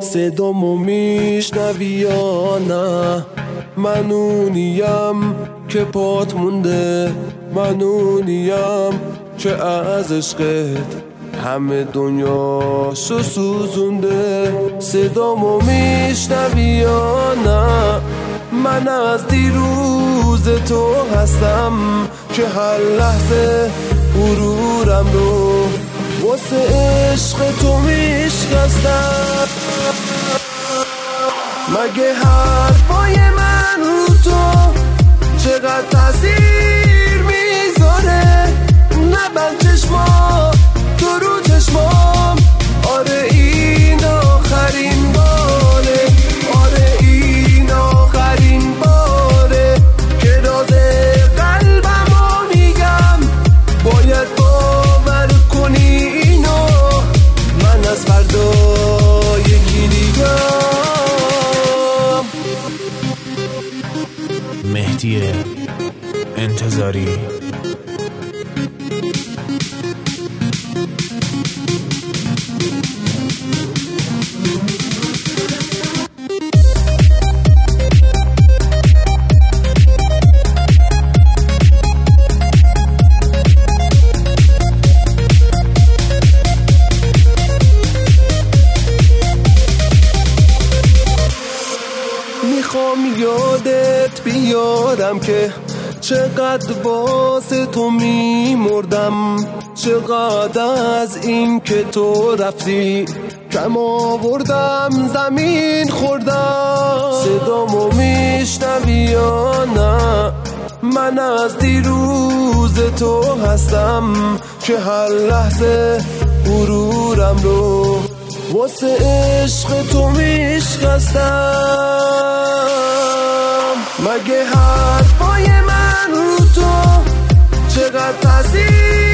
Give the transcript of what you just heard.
صدامو میشنوی یا نه؟ من اونیم که پات مونده، من اونیم که از عشقت همه دنیاشو سوزونده. صدامو میشنوی یا نه؟ من از دیروز تو هستم که هر لحظه غرورم رو واسه عشق تو میشکستم. مگه حرفای من رو تو چقدر تاثیر میذاره؟ نبند چشما تو رو چشمام، آره این آخرین باره، آره این آخرین باره که راز قلبمو میگم. باید باور کنی اینو، من از فردا یکی دیگم. مهدی انتظاری. میخوام یادت بیارم که چقدر واسه تو میمردم، چقدر از این که تو رفتی کم آوردم، زمین خوردم. صدامو میشنوی یا نه؟ من از دیروز تو هستم که هر لحظه غرورم رو واسه عشق تو میشکستم. مگه حرفای من رو تو چقدر تاثیر